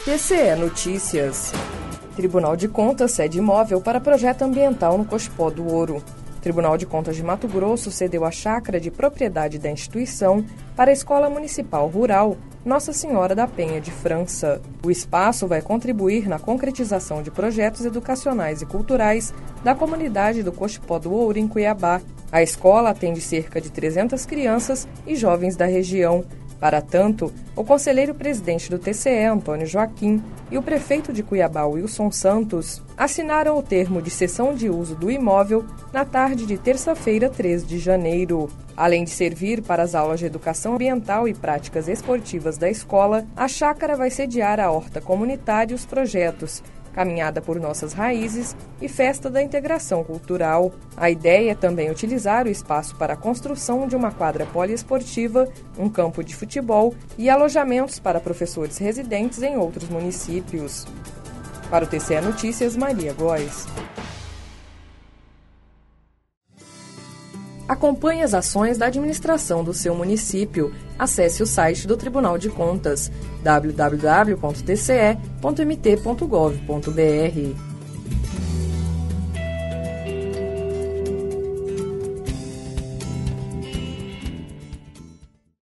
TCE Notícias. Tribunal de Contas cede imóvel para projeto ambiental no Cochipó do Ouro. Tribunal de Contas de Mato Grosso cedeu a chácara de propriedade da instituição para a Escola Municipal Rural Nossa Senhora da Penha de França. O espaço vai contribuir na concretização de projetos educacionais e culturais da comunidade do Cochipó do Ouro, em Cuiabá. A escola atende cerca de 300 crianças e jovens da região. Para tanto, o conselheiro-presidente do TCE, Antônio Joaquim, e o prefeito de Cuiabá, Wilson Santos, assinaram o termo de cessão de uso do imóvel na tarde de terça-feira, 3 de janeiro. Além de servir para as aulas de educação ambiental e práticas esportivas da escola, a chácara vai sediar a horta comunitária e os projetos Caminhada por Nossas Raízes e Festa da Integração Cultural. A ideia é também utilizar o espaço para a construção de uma quadra poliesportiva, um campo de futebol e alojamentos para professores residentes em outros municípios. Para o TCE Notícias, Maria Góes. Acompanhe as ações da administração do seu município. Acesse o site do Tribunal de Contas, www.tce.mt.gov.br.